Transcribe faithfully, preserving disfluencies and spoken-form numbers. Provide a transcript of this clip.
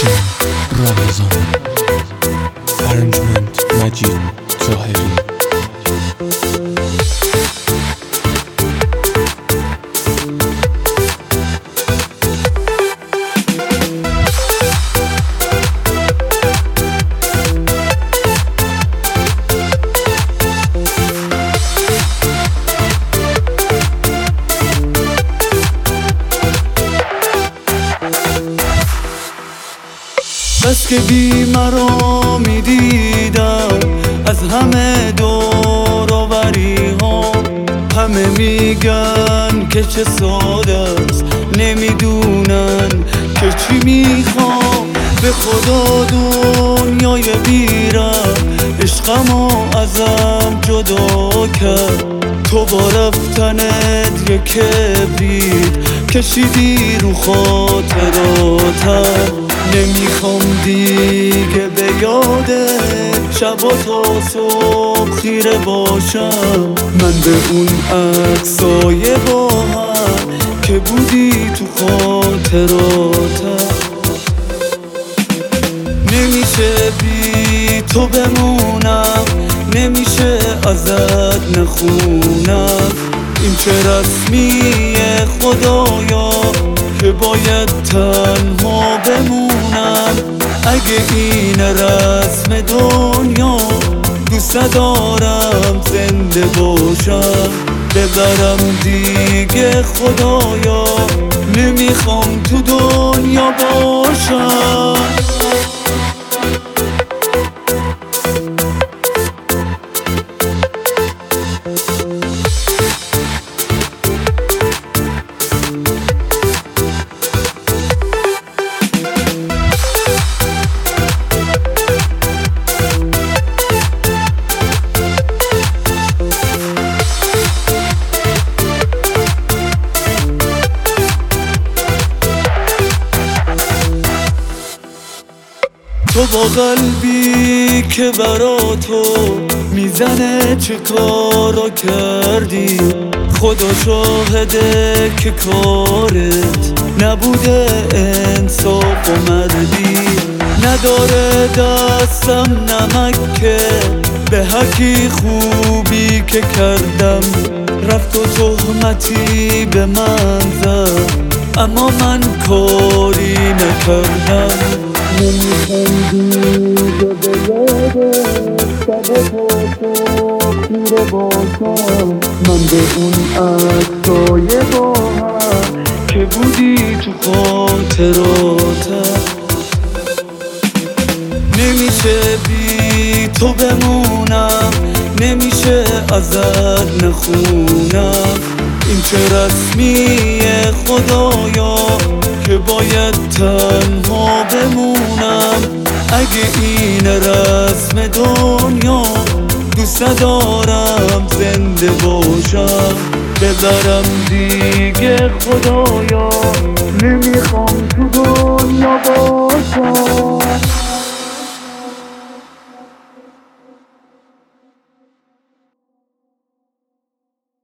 حسین رمضان، ارنجمنت مجید طاهری. بس که بی مرا می دیدم از همه دور و بری ها، همه میگن که چه ساده است، نمیدونن که چی میخوام. به خدا دنیای بیرم عشقمو ازم جدا کرد، تو با رفتنت یک کبریت کشیدی رو خاطراتم. نمیخوام دیگه به یادت شب و تا صبح خیره باشم، من به اون عکسای با هم که بودی تو خاطراتم. نمیشه بی تو بمونم، نمیشه ازت نخونم، این چه رسمیه خدایا که باید تنها بمونم. اگه این رسم دنیا دوست دارم زنده باشم، ببرم دیگه خدایا نمیخوام تو دنیا باشم. تو با قلبی که برا تو میزنه چه کارا کردی، خدا شاهده که کارت نبوده انصاف و مردی. نداره دستم نمکه به حقی خوبی که کردم، رفت و تهمتی به من زد اما من کاری نکردم. نمیخوام دیگه به یادت شب و تا خیره باشم، من به اون عکسای با هم که بودی تو خاطراتم. نمیشه بی تو بمونم، نمیشه ازت نخونم، این چه رسمیه خدایا که باید تنها بمونم. اگه این رسم دنیا دوست دارم زنده باشم، ببرم دیگه خدایا نمیخوام